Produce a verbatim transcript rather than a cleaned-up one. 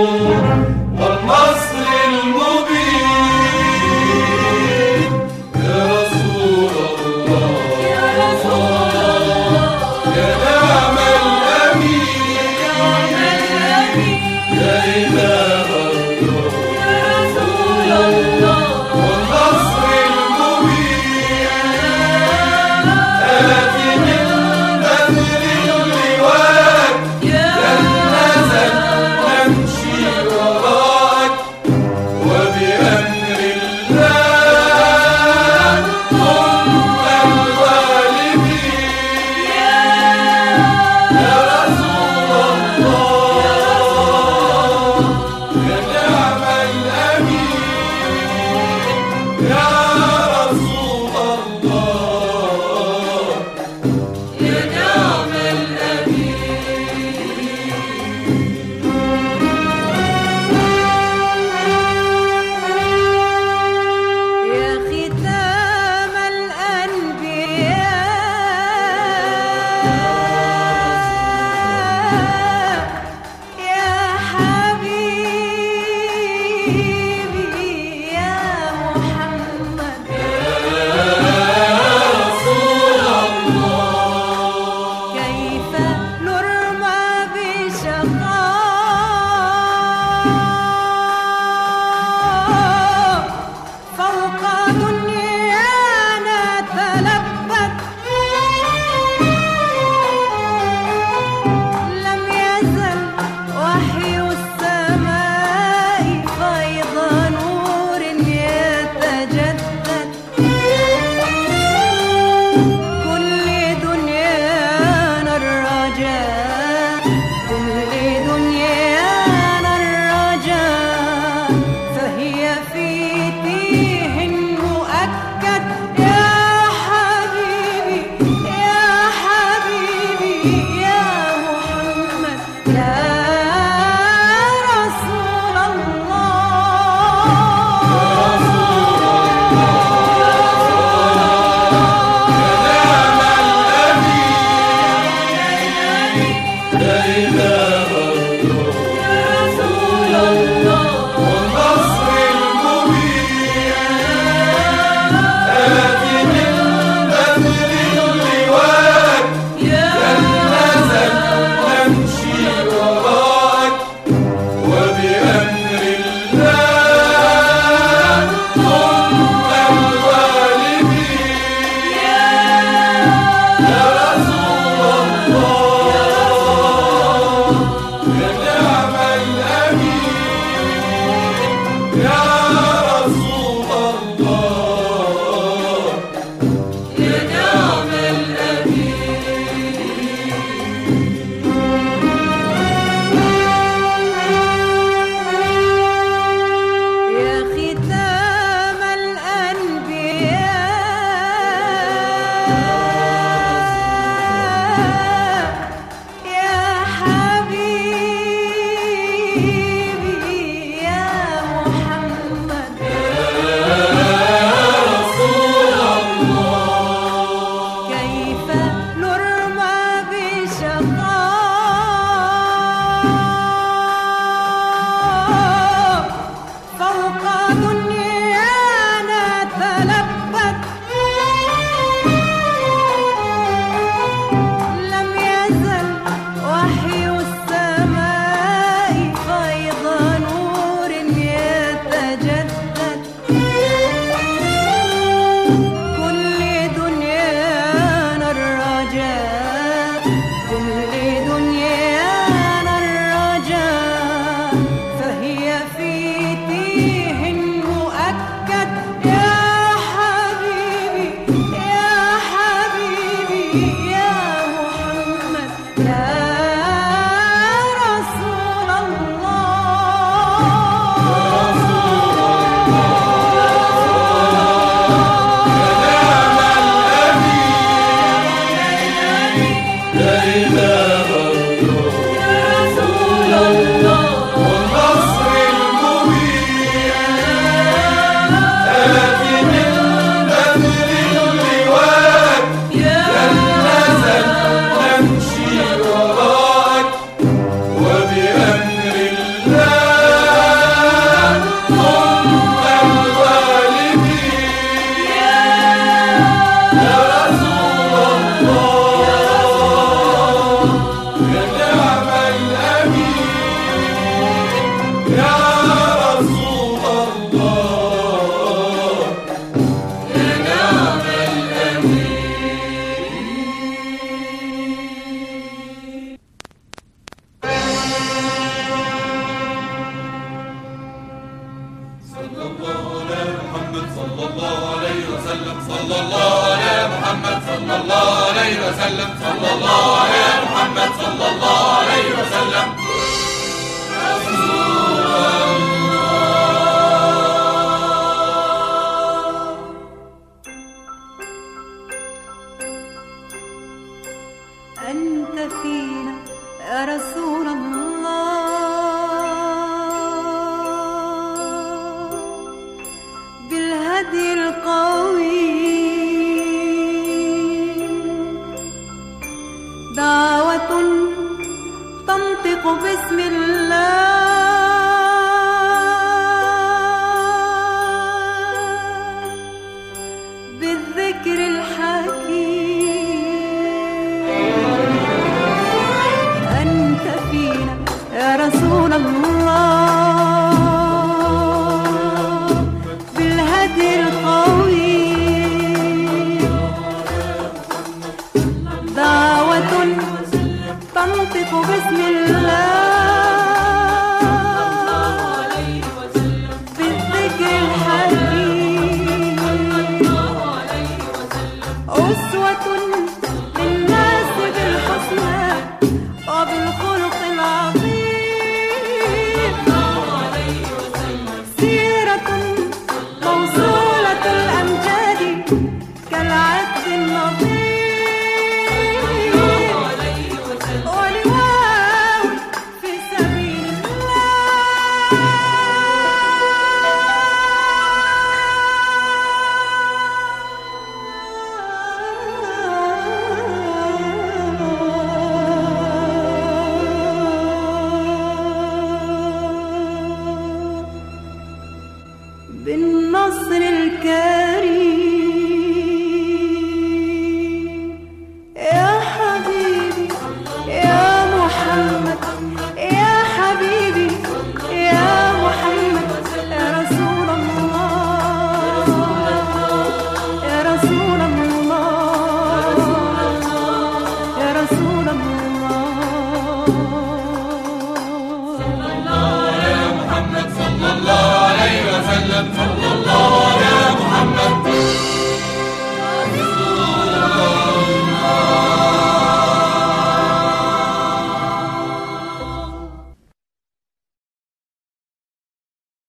والنصر المبين يا رسول الله يا رسول الله يا نعم الأمين يا إله الله يا رسول الله والنصر المبين آتي من بدر اللواء لن نزل نمشي وراك وبأمر الله ثم الغالبين يا رسول الله يا نعم الأمين يا رسول الله يا نعم يا ختام الأنبياء يا حبيبي يا محمد كيف نرمى بشقاء صلى الله على محمد صلى الله عليه وسلم صلى الله على محمد صلى الله عليه وسلم رسول الله. أنت فينا يا رسول الله، بالهدي القوي دعوة تنطق باسم الله، بالذكر الحكيم. أنت فينا يا رسول الله، بالهدي القوي دعوة تنطق باسم الله،